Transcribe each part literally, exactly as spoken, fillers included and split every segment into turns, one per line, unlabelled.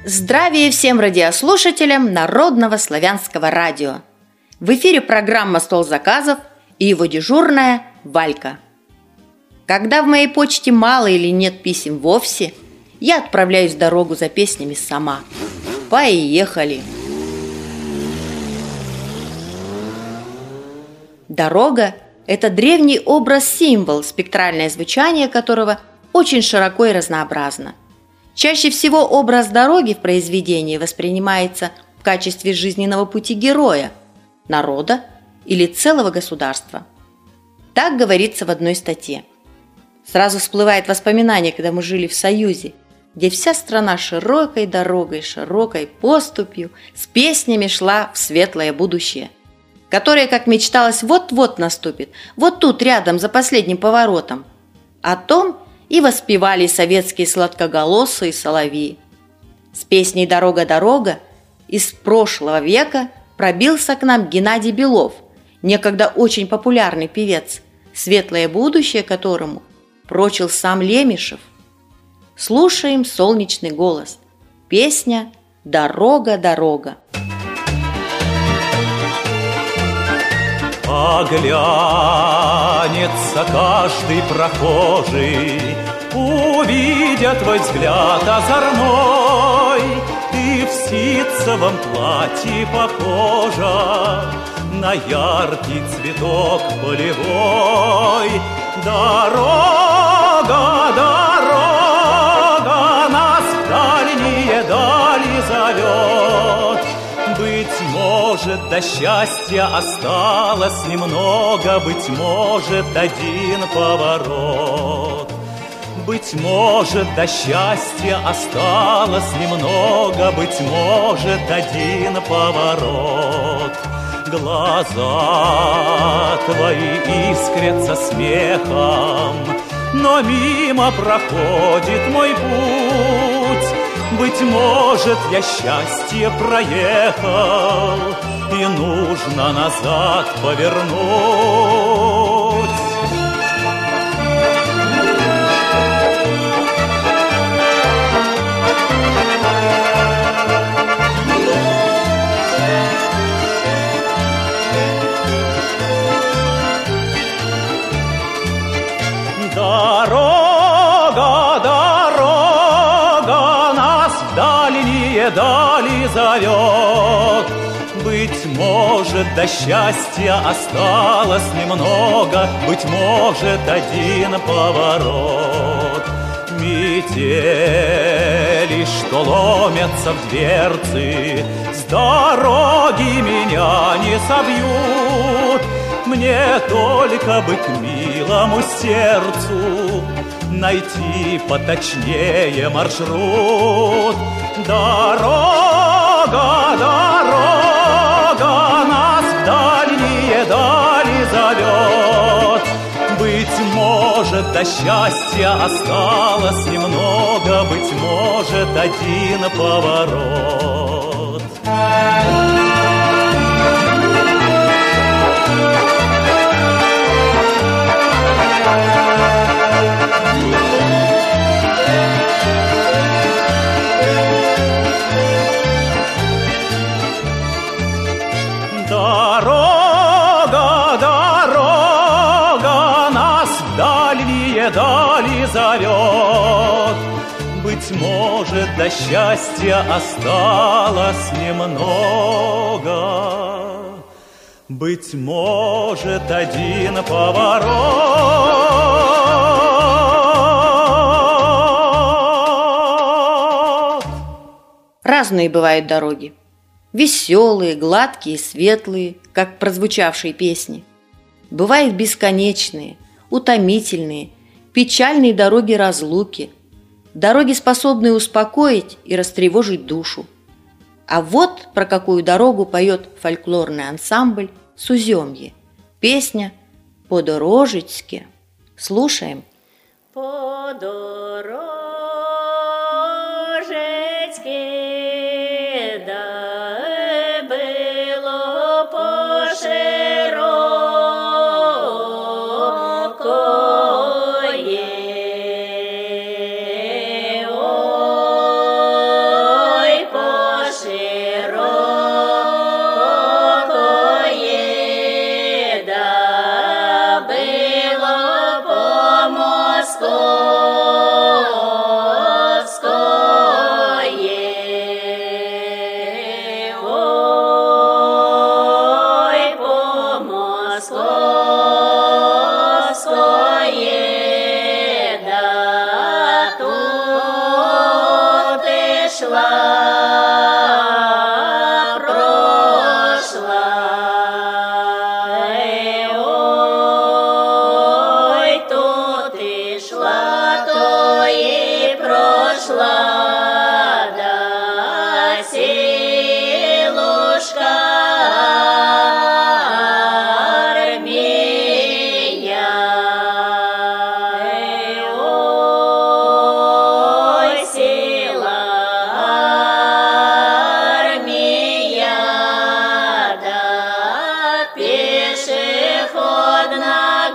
Здравия всем радиослушателям Народного славянского радио. В эфире программа «Стол заказов» и его дежурная Валька. Когда в моей почте мало или нет писем вовсе, я отправляюсь в дорогу за песнями сама. Поехали! Дорога – это древний образ-символ, спектральное звучание которого очень широко и разнообразно. Чаще всего образ дороги в произведении воспринимается в качестве жизненного пути героя, народа или целого государства. Так говорится в одной статье. Сразу всплывает воспоминание, когда мы жили в Союзе, где вся страна широкой дорогой, широкой поступью с песнями шла в светлое будущее, которое, как мечталось, вот-вот наступит, вот тут рядом, за последним поворотом. О том и воспевали советские сладкоголосые соловьи. С песней «Дорога, дорога» из прошлого века пробился к нам Геннадий Белов, некогда очень популярный певец, светлое будущее которому прочил сам Лемешев. Слушаем солнечный голос. Песня «Дорога, дорога».
Оглянется каждый прохожий, увидя твой взгляд озорной. Ты в ситцевом платье похожа на яркий цветок полевой. Дорога, дорога нас в дальние дали зовет. Быть может, до счастья осталось немного, быть может, один поворот. Быть может, до счастья осталось немного, быть может, один поворот. Глаза твои искрятся смехом, но мимо проходит мой путь. Быть может, я счастье проехал, и нужно назад повернуть. Дорога, дорога нас в дальние дали зовет. Быть может, до счастья осталось немного, быть может, один поворот. Метели, что ломятся в дверцы, с дороги меня не собьют. Мне только бы к милому сердцу найти поточнее маршрут. Дорога, дорога нас в дальние дали зовет. Быть может, до счастья осталось немного, быть может, один поворот. Дорога, дорога нас в дальние дали зовет. Быть может, до счастья осталось немного, быть может, один поворот.
Разные бывают дороги. Веселые, гладкие, светлые, как в прозвучавшей песне. Бывают бесконечные, утомительные, печальные дороги разлуки, дороги, способные успокоить и растревожить душу. А вот про какую дорогу поет фольклорный ансамбль «Суземье». Песня «По-дорожецьке». Слушаем.
По-дорожецьке, да было по-широкое. Ой,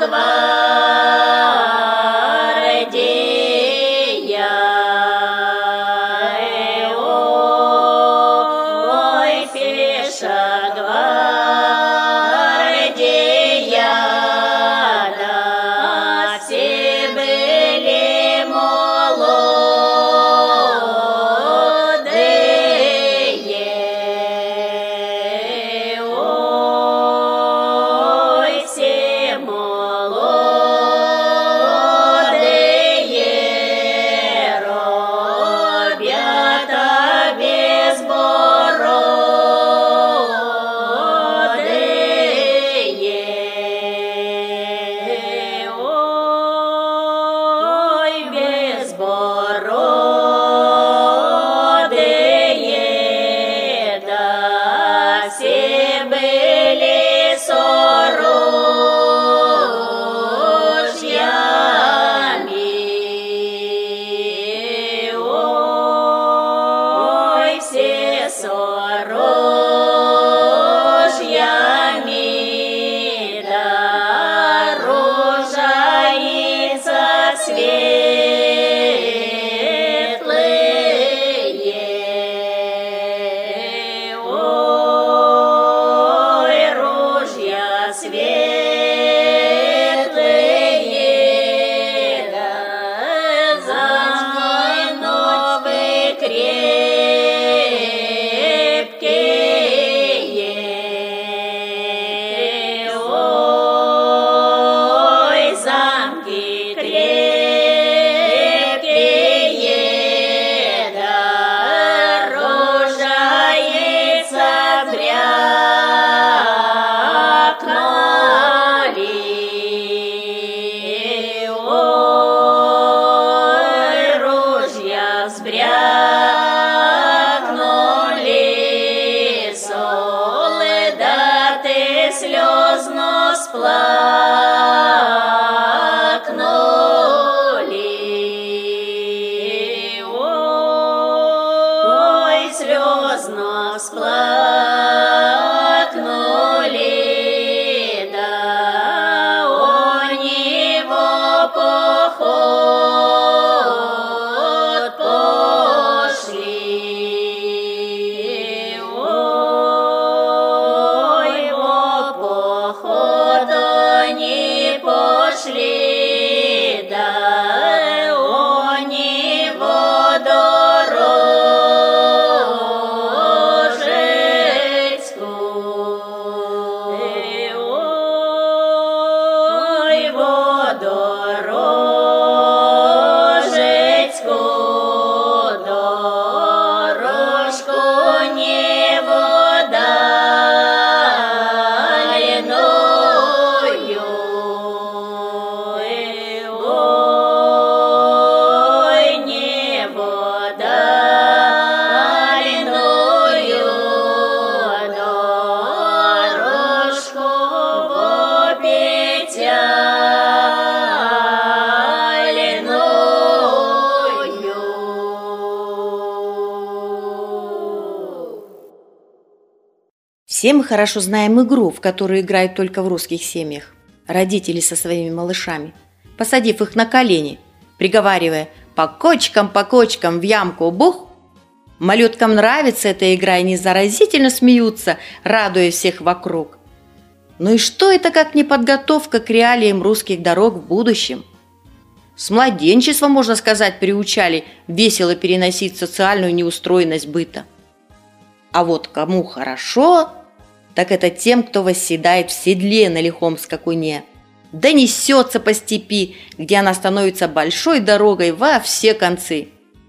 Все мы хорошо знаем игру, в которую играют только в русских семьях. Родители со своими малышами, посадив их на колени, приговаривая «по кочкам, по кочкам, в ямку, бух!». Малюткам нравится эта игра, и они заразительно смеются, радуя всех вокруг. Ну и что это как не подготовка к реалиям русских дорог в будущем? С младенчества, можно сказать, приучали весело переносить социальную неустроенность быта. А вот кому хорошо, так это тем, кто восседает в седле на лихом скакуне, да несется по степи, где она становится большой дорогой во все концы.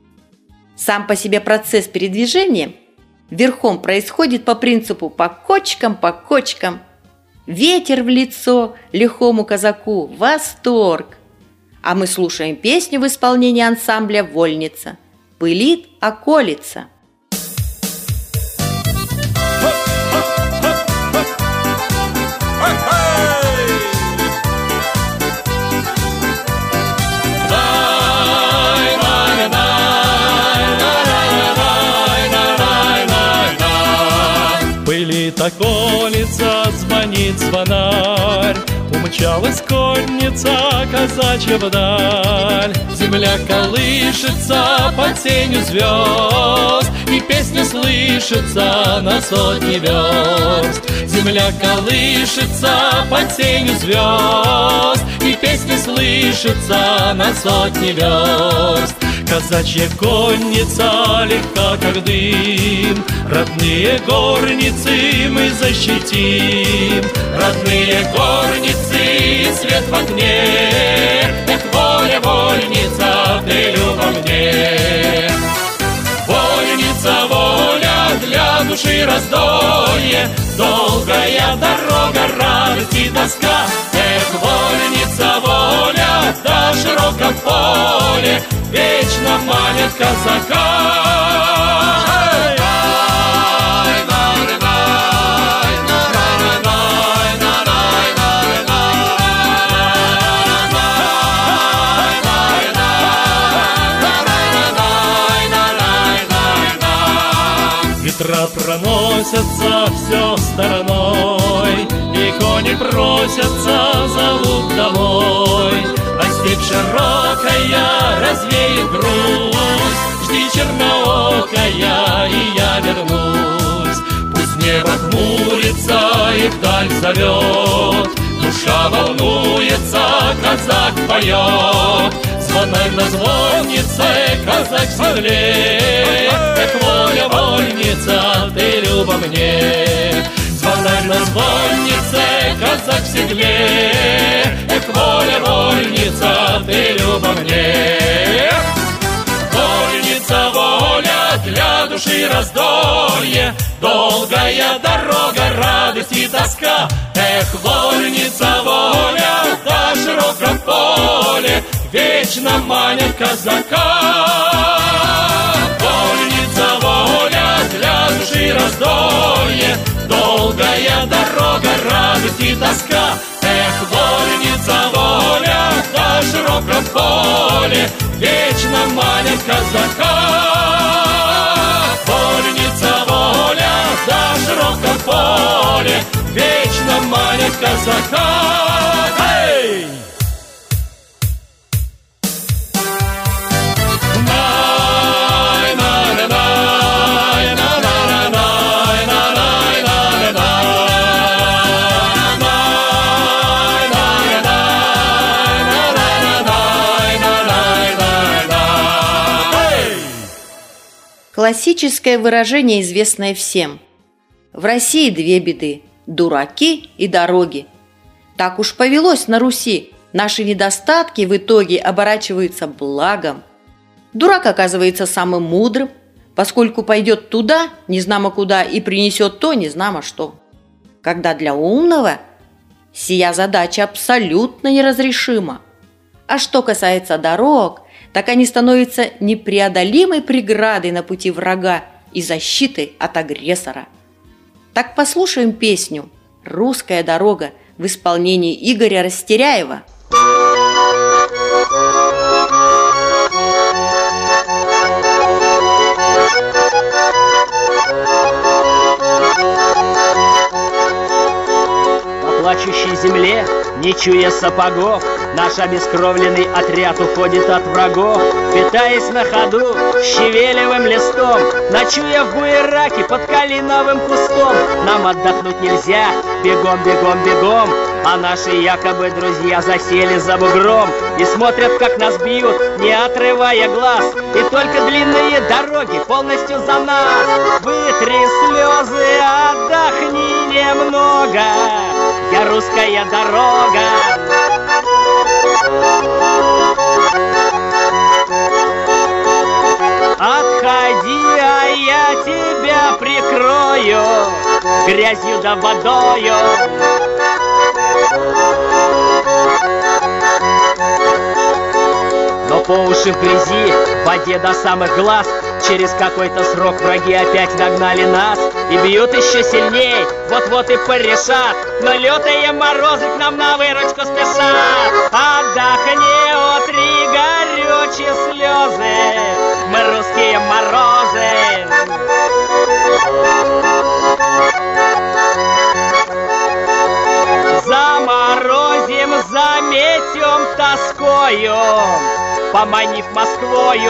Сам по себе процесс передвижения верхом происходит по принципу «по кочкам, по кочкам». Ветер в лицо лихому казаку, восторг. А мы слушаем песню в исполнении ансамбля «Вольница». Пылит околица.
Пылит околица, колокольница, звонит звонарь. Умчалась конница казачья вдаль. Земля колышется под сенью звезд, и песня слышится на сотни верст. Земля колышется под сенью звезд, и песня слышится на сотни верст. Казачья конница легка, как дым, родные горницы мы защитим. Родные горницы, свет в окне, эх, воля, вольница, ты люба мне. Вольница, воля, для души раздолье, долгая дорога, радость и тоска. Эх, вольница, воля, да широком поле вечно манят казака. Ветра проносятся все стороной, и кони просятся, зовут домой. А степь широкая развеет грусть, жди, черноокая, и я вернусь. Пусть небо хмурится и вдаль зовет, душа волнуется, казак поет. Звонарь на звоннице, казак в седле, эх, воля, вольница, ты люба мне. Звонарь на звоннице, казак в седле, эх, воля, вольница, ты люба мне. Вольница, воля, для души раздолье, долгая дорога, радость и тоска. Эх, вольница, воля, да широком поле вечно манят казака. Вольница, воля, для души раздолье, долгая дорога, радость и тоска. Эх, вольница, воля, да широком поле вечно манят казака. Вольница, воля, да широком поле вечно манят казака. Эй!
Классическое выражение, известное всем. В России две беды – дураки и дороги. Так уж повелось на Руси. Наши недостатки в итоге оборачиваются благом. Дурак оказывается самым мудрым, поскольку пойдет туда, незнамо куда, и принесет то, незнамо что. Когда для умного сия задача абсолютно неразрешима. А что касается дорог, так они становятся непреодолимой преградой на пути врага и защитой от агрессора. Так послушаем песню «Русская дорога» в исполнении Игоря Растеряева.
По плачущей земле, не чуя сапогов, наш обескровленный отряд уходит от врагов, питаясь на ходу щавелевым листом, ночуя в буераке под калиновым кустом. Нам отдохнуть нельзя, бегом, бегом, бегом, а наши якобы друзья засели за бугром и смотрят, как нас бьют, не отрывая глаз. И только длинные дороги полностью за нас. Вытри слезы, отдохни немного, я русская дорога. Отходи, а я тебя прикрою грязью да водою. Но по уши в грязи, в воде до самых глаз, через какой-то срок враги опять догнали нас и бьют еще сильней, вот-вот и порешат. Но лютые морозы к нам на выручку спешат. Отдохни, утри горючие слезы, мы русские морозы. тоскою, поманив Москвою.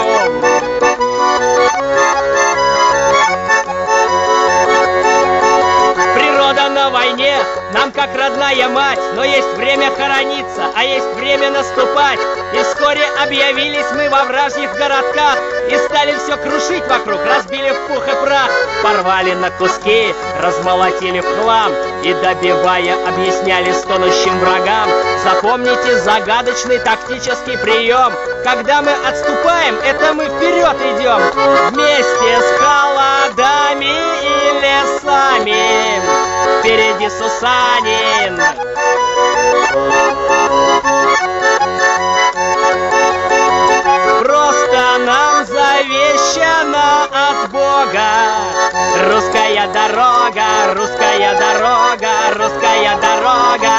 Природа на войне нам как родная мать, но есть время хорониться, а есть время наступать. И вскоре объявились мы во вражьих городках и стали все крушить вокруг, разбили в пух и прах, порвали на куски, размолотили в хлам и, добивая, объясняли стонущим врагам. Запомните загадочный тактический прием: когда мы отступаем, это мы вперед идем, вместе с холодами и лесами. Впереди Сусанин. Просто нам завещано от Бога русская дорога, русская дорога, русская дорога.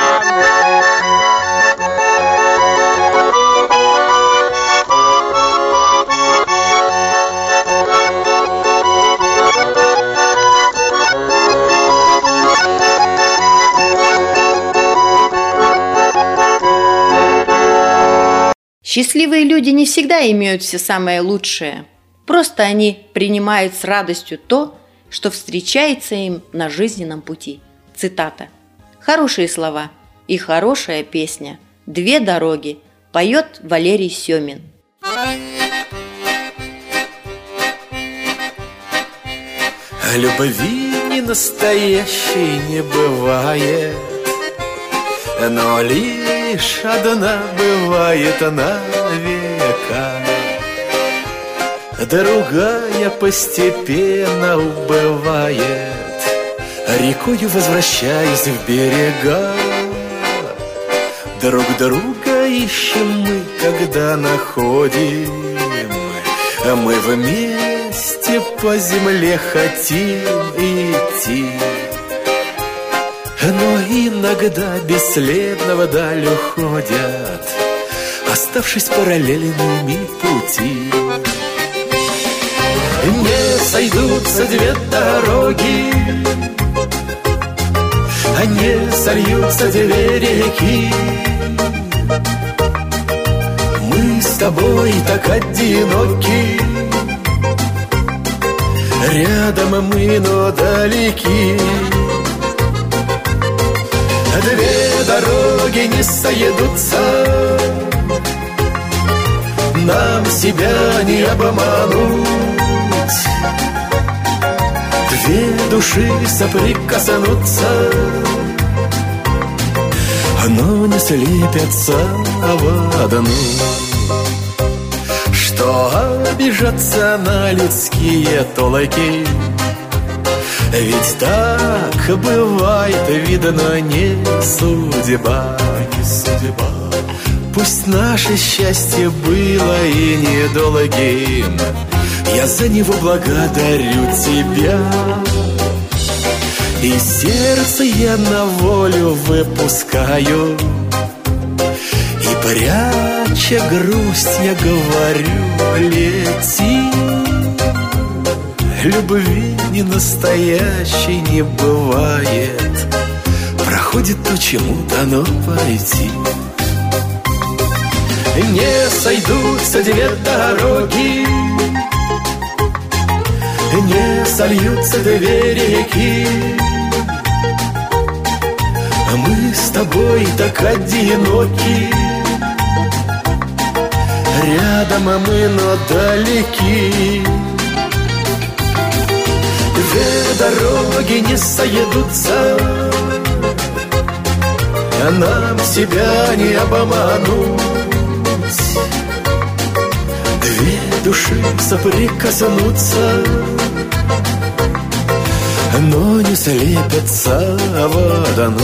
Счастливые люди не всегда имеют все самое лучшее. Просто они принимают с радостью то, что встречается им на жизненном пути. Цитата. Хорошие слова и хорошая песня. Две дороги. Поет Валерий Семин.
Любви не настоящей не бывает, но лишь одна бывает на века. Другая постепенно убывает, рекою возвращаясь в берега. Друг друга ищем мы, когда находим, мы вместе по земле хотим идти. Но иногда бесследно вдаль уходят, оставшись параллельными пути. Не сойдутся две дороги, не сольются две реки. Мы с тобой так одиноки, рядом мы, но далеки. Две дороги не сойдутся, нам себя не обмануть. Две души соприкоснутся, но не слепятся в одну. Что обижаться на людские толки? Ведь так бывает, видно, не судьба, не судьба. Пусть наше счастье было и недолгим, я за него благодарю тебя. И сердце я на волю выпускаю, и пряча грусть я говорю: лети. Любви не настоящей не бывает, проходит то, чему дано пройти. Не сойдутся две дороги, не сольются две реки. Мы с тобой так одиноки, рядом мы, но далеки. Две дороги не сойдутся, а нам себя не обмануть. Две души соприкоснутся, но не слепятся в одну.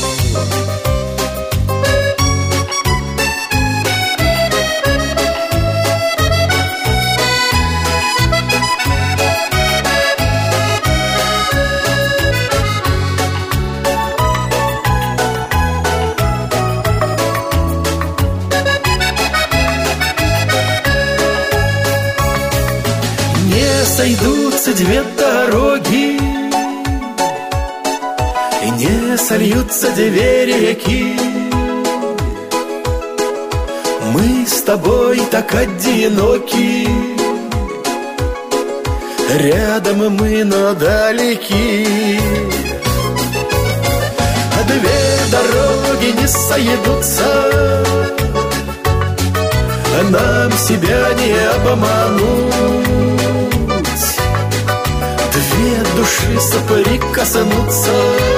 Сойдутся две дороги, и не сольются две реки. Мы с тобой так одиноки, рядом мы, но далеки. А две дороги не сойдутся, нам себя не обмануть. Две души соприкоснутся,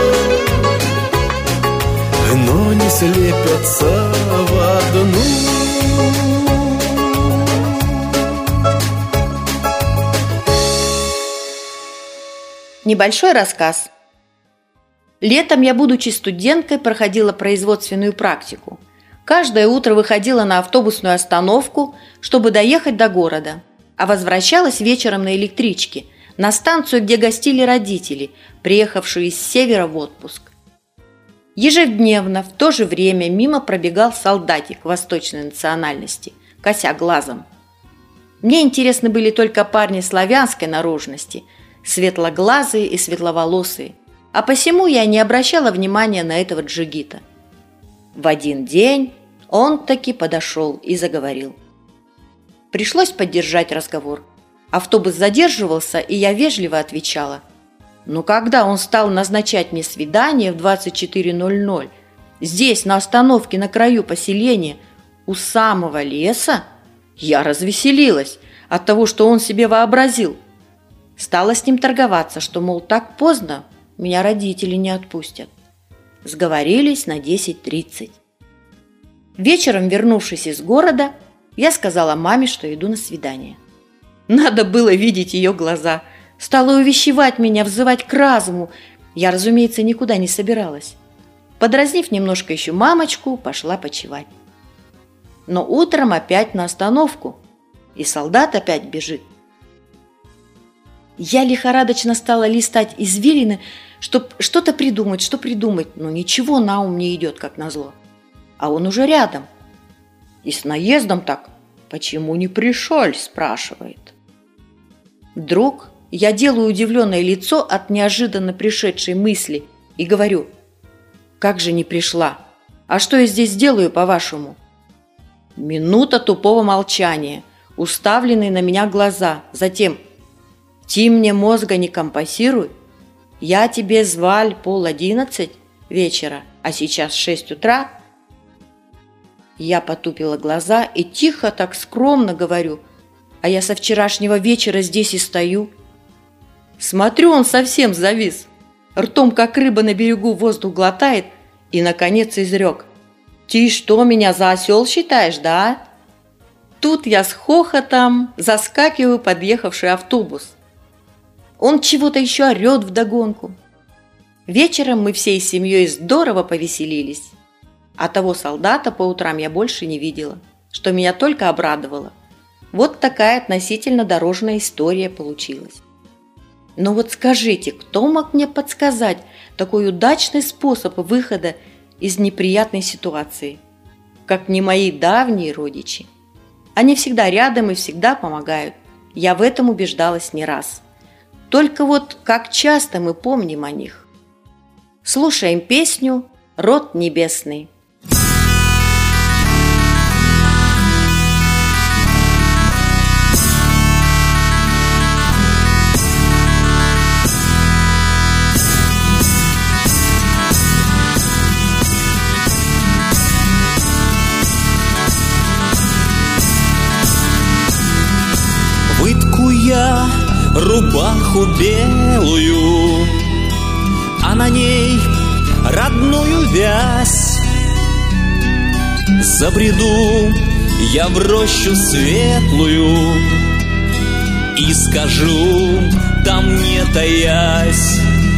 но не слепятся в одну.
Небольшой рассказ. Летом я, будучи студенткой, проходила производственную практику. Каждое утро выходила на автобусную остановку, чтобы доехать до города, а возвращалась вечером на электричке на станцию, где гостили родители, приехавшие с севера в отпуск. Ежедневно в то же время мимо пробегал солдатик восточной национальности, кося глазом. Мне интересны были только парни славянской наружности, светлоглазые и светловолосые, а посему я не обращала внимания на этого джигита. В один день он таки подошел и заговорил. Пришлось поддержать разговор. Автобус задерживался, и я вежливо отвечала. Но когда он стал назначать мне свидание в двадцать четыре ноль ноль, здесь, на остановке на краю поселения, у самого леса, я развеселилась от того, что он себе вообразил. Стала с ним торговаться, что, мол, так поздно меня родители не отпустят. Сговорились на десять тридцать. Вечером, вернувшись из города, я сказала маме, что иду на свидание. Надо было видеть ее глаза. Стала увещевать меня, взывать к разуму. Я, разумеется, никуда не собиралась. Подразнив немножко еще мамочку, пошла почевать. Но утром опять на остановку, и солдат опять бежит. Я лихорадочно стала листать извилины, чтобы что-то придумать, что придумать, но ничего на ум не идет, как назло. А он уже рядом. И с наездом так: «Почему не пришел?» спрашивает. Вдруг я делаю удивленное лицо от неожиданно пришедшей мысли и говорю: «Как же не пришла? А что я здесь делаю, по-вашему?» Минута тупого молчания, уставленные на меня глаза. Затем: «Ти мне мозга не компасируй. Я тебе зваль пол одиннадцать вечера, а сейчас шесть утра». Я потупила глаза и тихо, так скромно говорю: «А я со вчерашнего вечера здесь и стою». Смотрю, он совсем завис, ртом, как рыба на берегу, воздух глотает и, наконец, изрек: «Ты что, меня за осел считаешь, да?» Тут я с хохотом заскакиваю в подъехавший автобус. Он чего-то еще орет вдогонку. Вечером мы всей семьей здорово повеселились. А того солдата по утрам я больше не видела, что меня только обрадовало. Вот такая относительно дорожная история получилась. Но вот скажите, кто мог мне подсказать такой удачный способ выхода из неприятной ситуации, как не мои давние родичи? Они всегда рядом и всегда помогают. Я в этом убеждалась не раз. Только вот как часто мы помним о них. Слушаем песню «Род небесный».
Вытку я рубаху белую, а на ней родную вязь. Забреду я в рощу светлую и скажу, там не таясь: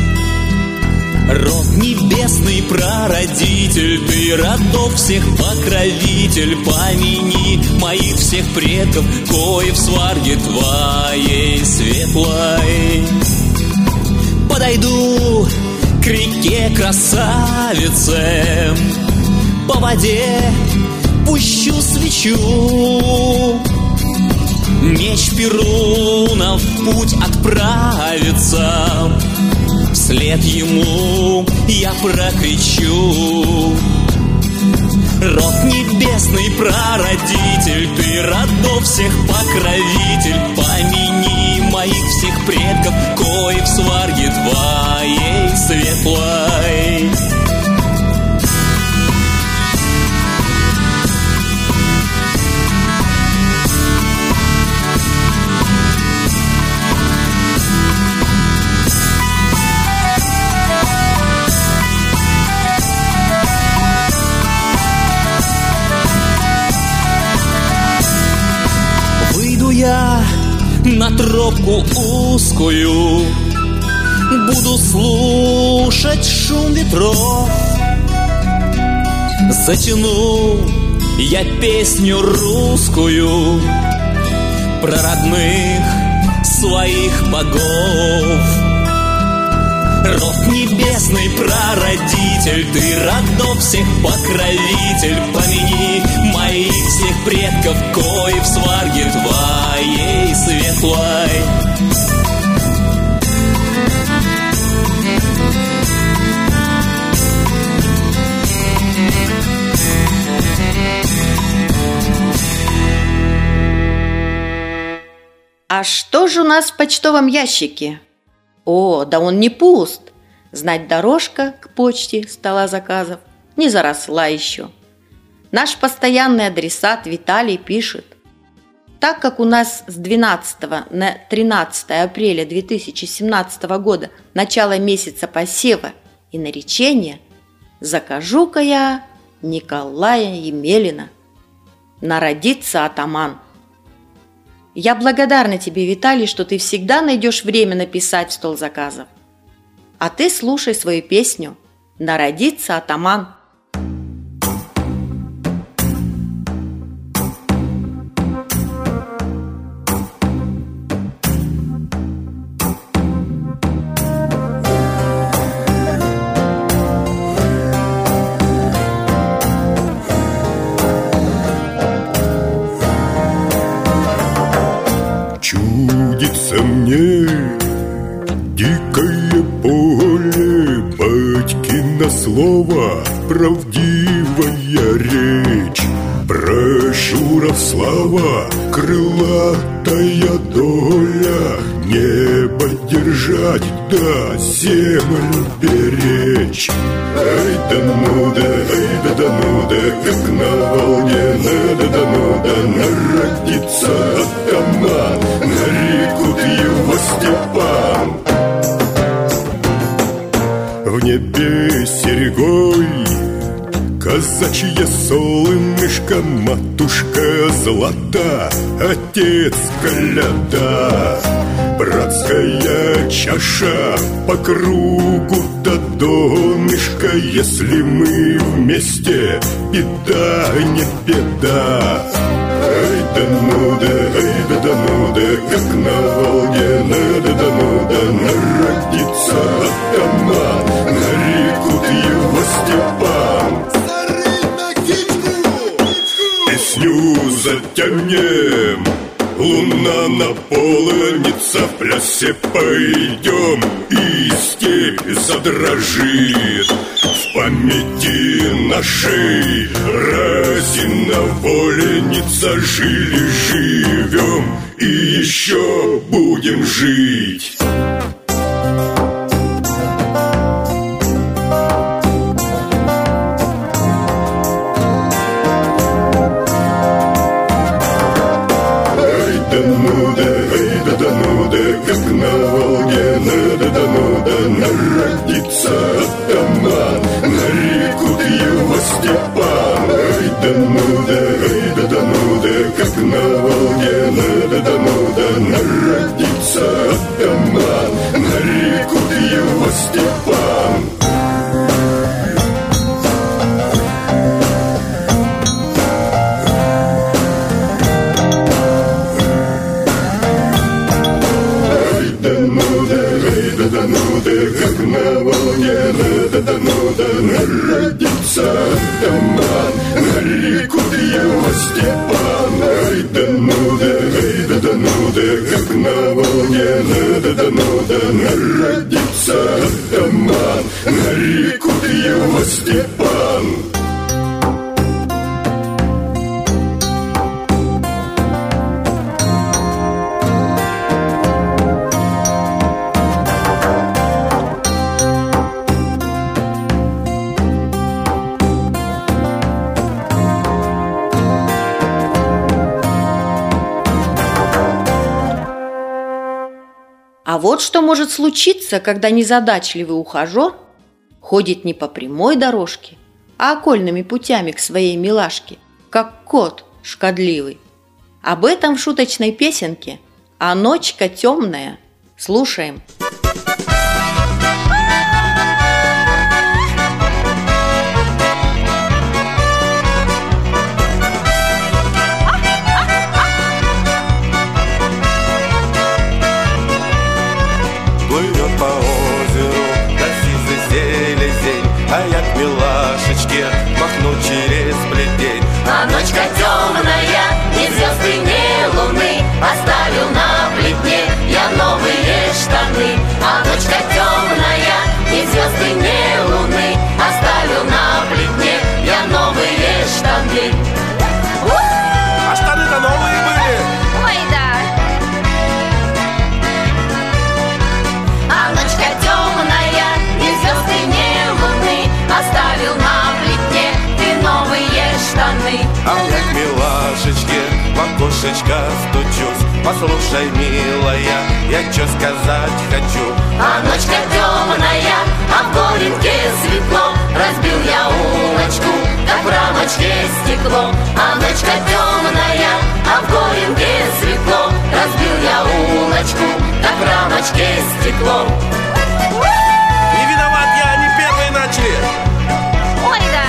род небесный прародитель, ты родов всех покровитель, помяни моих всех предков, кои в сварге твоей светлой. Подойду к реке красавице, по воде пущу свечу, меч Перуна в путь отправится, вслед ему я прокричу: Род небесный прародитель, ты родов всех покровитель. Помяни моих всех предков, кои в сварге твоей светлой. Я на тропку узкую буду слушать шум ветров. Затяну я песню русскую про родных своих богов. Род небесный прародитель, ты родов всех покровитель. Помяни моих всех предков, кои в сварге твоей светлой.
А что же у нас в почтовом ящике? О, да он не пуст. Знать, дорожка к почте стола заказов не заросла еще. Наш постоянный адресат Виталий пишет: так как у нас с двенадцатого на тринадцатое апреля две тысячи семнадцатого года начало месяца посева и наречения, закажу-ка я Николая Емелина. Народится атаман. Я благодарна тебе, Виталий, что ты всегда найдешь время написать в стол заказов. А ты слушай свою песню «Народится атаман».
Чудится мне дикое поле, батькино слово, правдивая речь. Про Шуров слава, крылатая доля, небо держать, да землю беречь. Ай да ну да, ай да да ну да, как на волне, надо да ну да, народится атаман, нарекут его Степан. В небе серьгой казачья солнышко, матушка злата, отец коляда. Братская чаша по кругу до донышка, если мы вместе, беда не беда. Ай да ну да, ай да да ну да, как на волне, надо да ну да, народится атаман, нарекут его Степан. Песню затянем, луна на половница, в плясе пойдем, и степь задрожит. В памяти нашей разина воленница, жили, живем и еще будем жить. Как на волне, надо да ну да, народится атаман, нарекут его Степан. Ай да ну да, ай да да ну да, как на волне, надо да ну да, народится атаман, нарекут его Степан. Как на волне, надо да ну да, народится атаман, нарекут его Степан. Ай да ну да, ай да да ну да, как на волне, надо да ну да, народится атаман, нарекут его Степан.
А вот что может случиться, когда незадачливый ухажер ходит не по прямой дорожке, а окольными путями к своей милашке, как кот шкодливый. Об этом в шуточной песенке «А ночка темная». Слушаем.
Плывет по озеру до сизой селезень, а я к милашечке махну через плетень.
А ночка темная, ни звезды, ни луны, оставил на плетне я новые штаны. А ночка темная, ни звезды, ни луны, оставил на плетне я новые штаны.
А штаны-то новые были.
Ой, да. А ночка темная, ни звезды, ни луны, оставил на плетне ты новые штаны.
А я к милашечке в окошечко стучусь. Послушай, милая, я чё сказать хочу.
А ночка темная, а в горенке светло, разбил я улочку, как в рамочке стекло. А ночка темная, а в горенке светло, разбил я улочку, как в рамочке стекло.
Не виноват я, они первые начали.
Ой, да.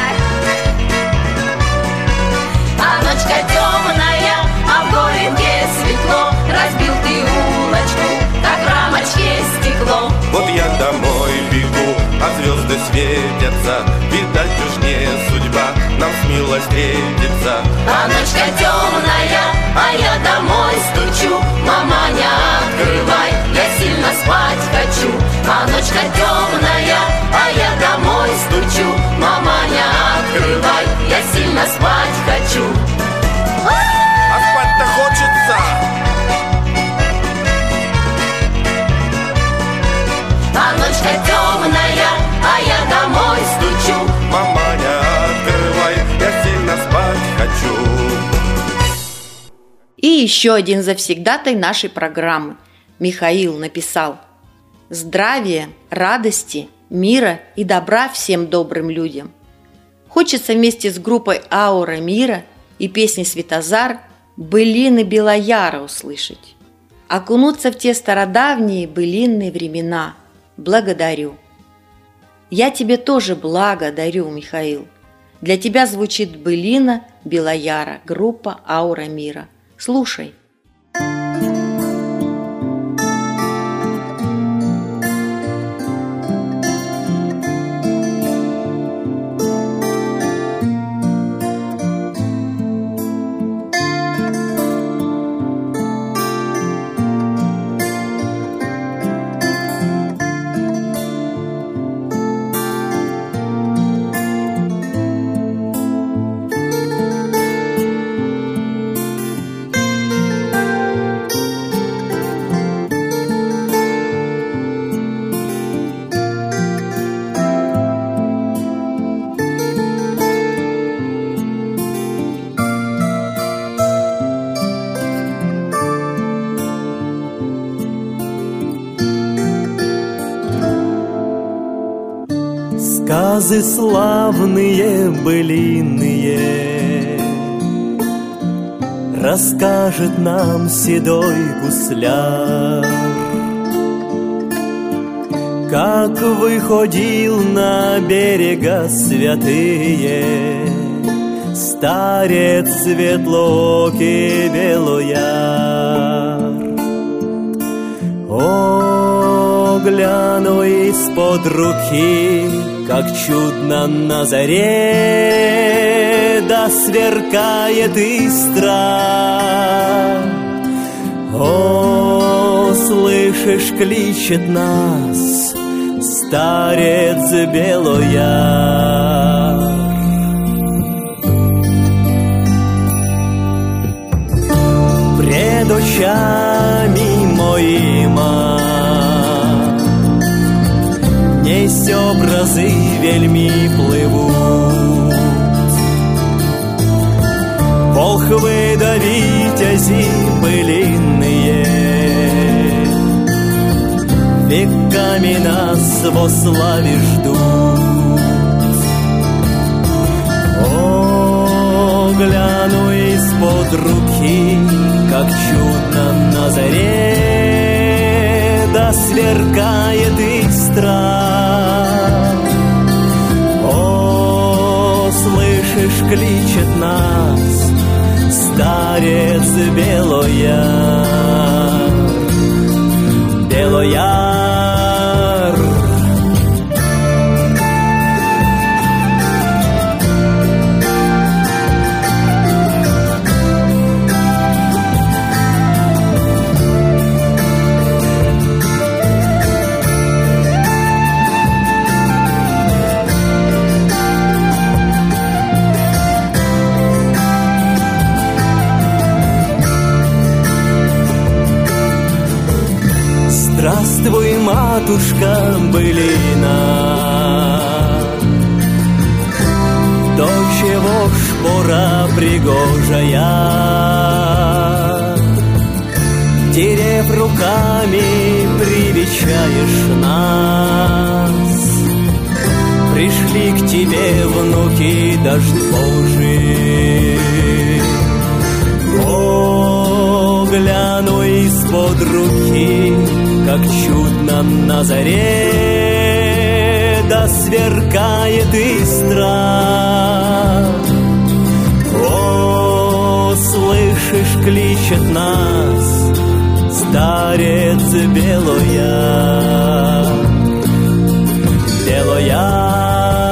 А ночка темная, а в горенке светло, разбил ты улочку, как в рамочке стекло.
Вот я домой бегу, а звезды светятся. Видать уж не судьба нам с милой встретиться.
А ночка темная, а я домой стучу. Мама, не открывай, я сильно спать хочу. А ночка темная, а я домой стучу. Мама, не открывай, я сильно спать хочу.
А спать-то хочется.
А ночка темная, а я домой стучу.
Мама, не открывай, я сильно спать хочу.
И еще один завсегдатай нашей программы. Михаил написал: здравия, радости, мира и добра всем добрым людям. Хочется вместе с группой «Аура мира» и песней «Светозар» былины Белояра услышать. Окунуться в те стародавние былинные времена. Благодарю. Я тебе тоже благодарю, Михаил. Для тебя звучит былина Белояра, группа «Аура мира». Слушай.
Сказы славные былинные расскажет нам седой гусляр, как выходил на берега святые старец светлоокий Белояр. О, гляну из-под руки, как чудно на заре да сверкает искра. О, слышишь, кличет нас старец Белояр. Пред очами моима днесь образы вельми плывут. Волхвы да витязи былинные во славе ждут. О, гляну из-под руки, как чудно на заре, да сверкает искра. О, слышишь, кличет нас старец Белояр, Белояр. Здравствуй, матушка Былина, до чего ж пора пригожая, дерев руками привечаешь нас. Пришли к тебе внуки дождь Божий. О, гляну из-под руки, как чудно на заре, да сверкает искра. О, слышишь, кличет нас старец Белояр, Белояр.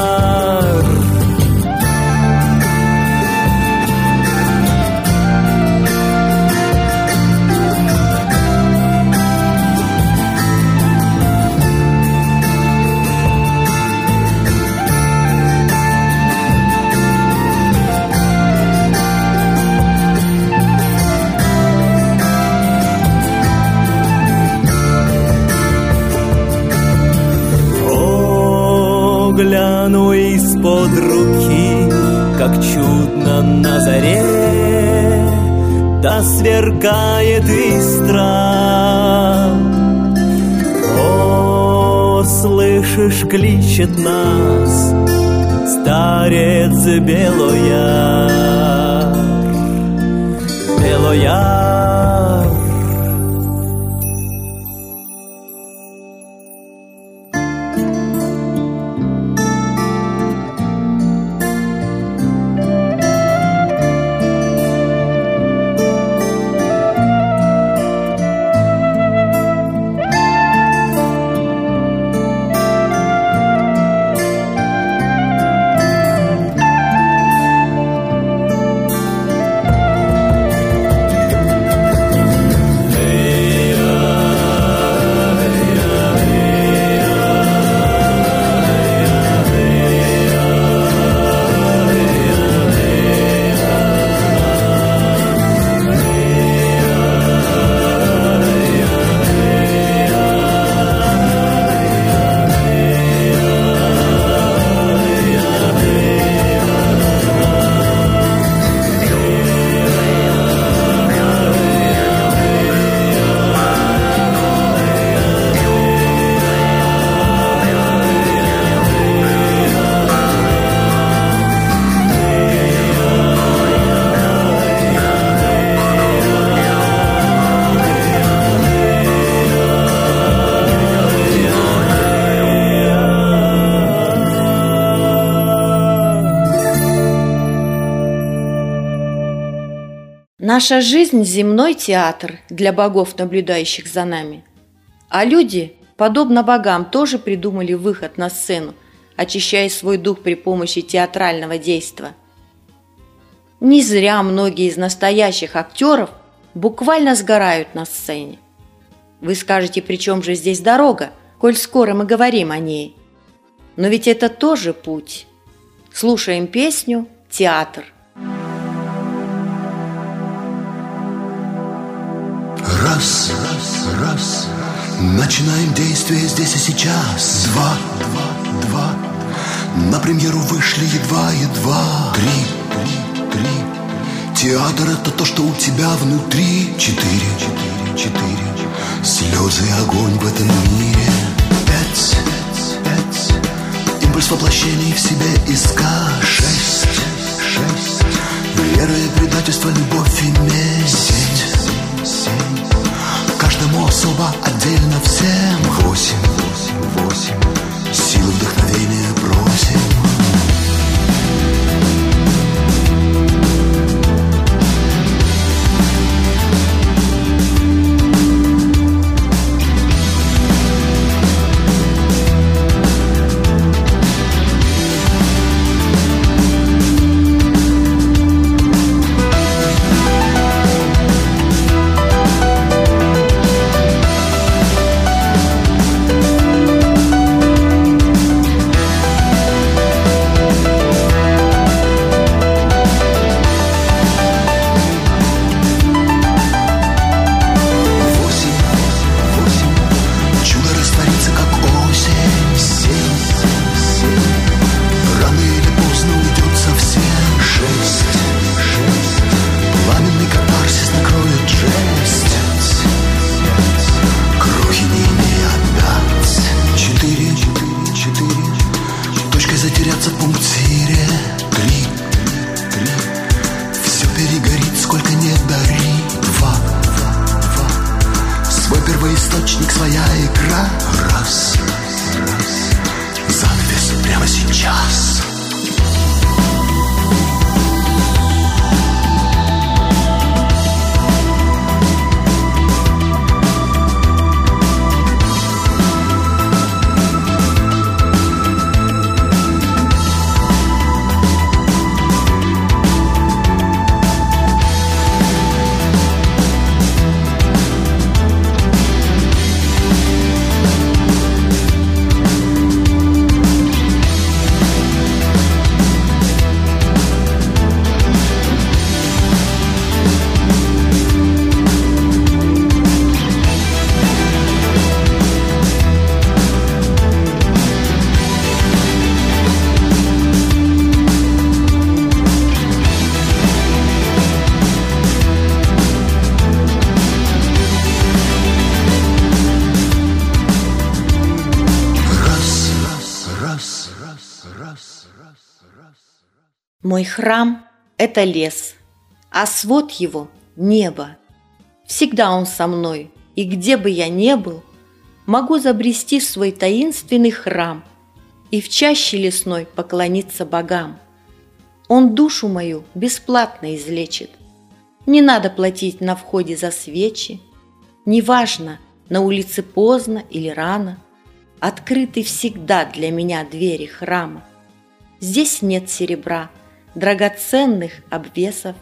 Гляну из-под руки, как чудно на заре, да сверкает искра. О, слышишь, кличет нас старец Белояр, Белояр.
Наша жизнь – земной театр для богов, наблюдающих за нами. А люди, подобно богам, тоже придумали выход на сцену, очищая свой дух при помощи театрального действа. Не зря многие из настоящих актеров буквально сгорают на сцене. Вы скажете, при чем же здесь дорога, коль скоро мы говорим о ней? Но ведь это тоже путь. Слушаем песню «Театр».
Раз, раз, раз, начинаем действие здесь и сейчас. Два, два, два, на премьеру вышли едва-едва. Три, три, три, театр — это то, что у тебя внутри. Четыре, четыре, четыре, слезы и огонь в этом мире. Пять,
Сквозь воплощение в себе искать шесть, шесть. Вера и предательство, любовь и месть. Каждому особо, отдельно всем. Восемь, восемь, восемь. Силы вдохновения просим.
Мой храм – это лес, а свод его – небо. Всегда он со мной, и где бы я ни был, могу забрести в свой таинственный храм и в чаще лесной поклониться богам. Он душу мою бесплатно излечит. Не надо платить на входе за свечи. Неважно, на улице поздно или рано, открыты всегда для меня двери храма. Здесь нет серебра, драгоценных обвесов,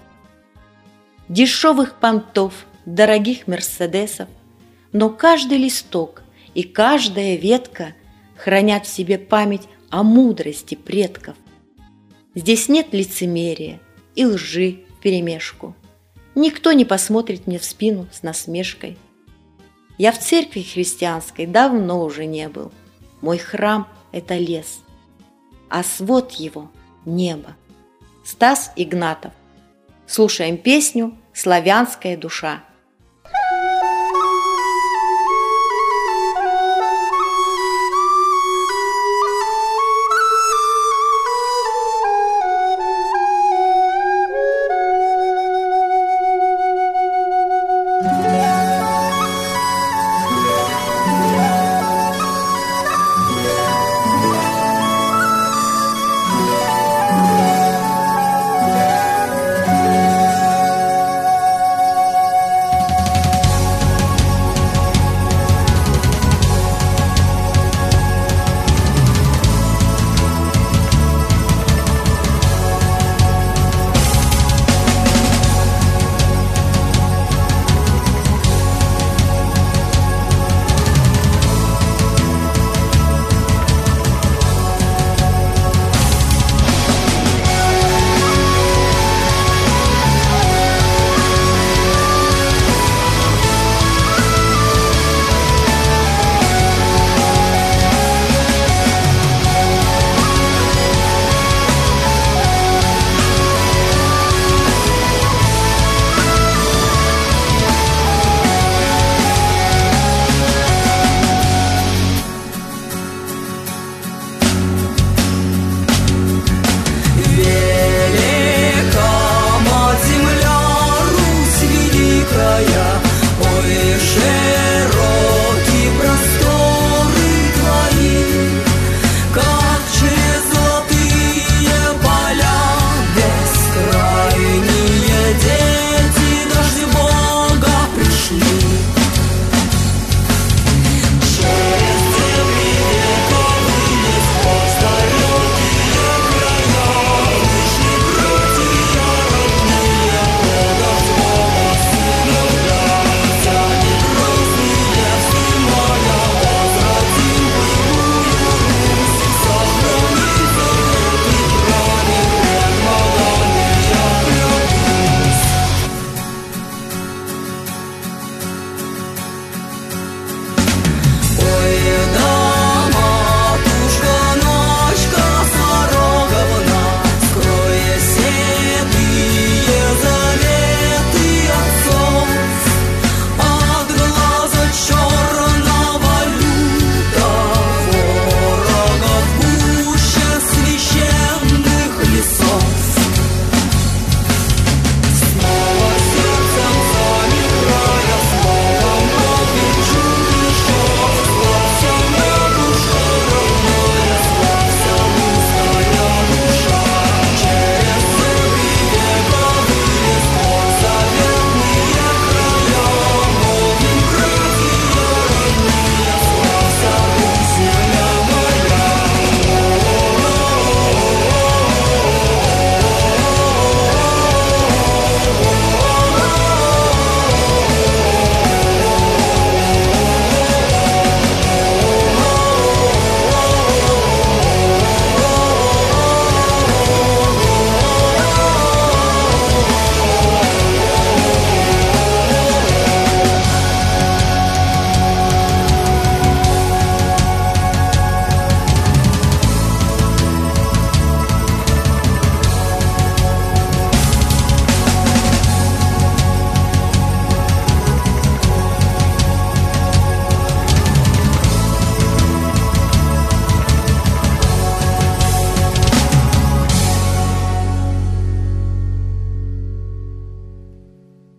дешевых понтов, дорогих мерседесов, но каждый листок и каждая ветка хранят в себе память о мудрости предков. Здесь нет лицемерия и лжи вперемешку. Никто не посмотрит мне в спину с насмешкой. Я в церкви христианской давно уже не был. Мой храм – это лес, а свод его – небо. Стас Игнатов. Слушаем песню «Славянская душа».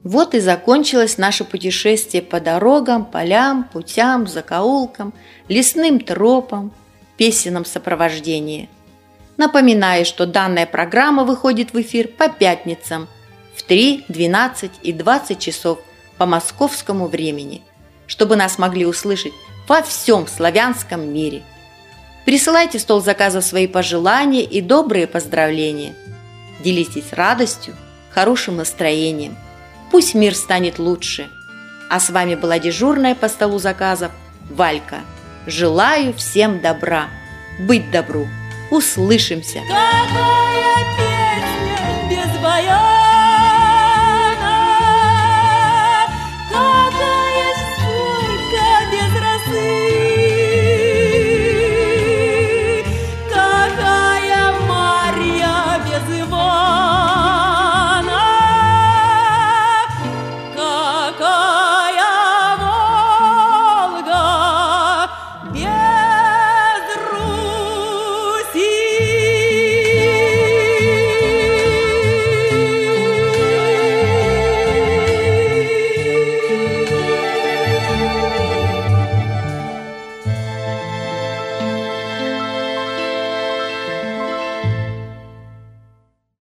Вот и закончилось наше путешествие по дорогам, полям, путям, закоулкам, лесным тропам, песенном сопровождении. Напоминаю, что данная программа выходит в эфир по пятницам в три, двенадцать и двадцать часов по московскому времени, чтобы нас могли услышать во всем славянском мире. Присылайте в стол заказа свои пожелания и добрые поздравления. Делитесь радостью, хорошим настроением. Пусть мир станет лучше. А с вами была дежурная по столу заказов Валька. Желаю всем добра. Быть добру. Услышимся.
Какая песня без боя.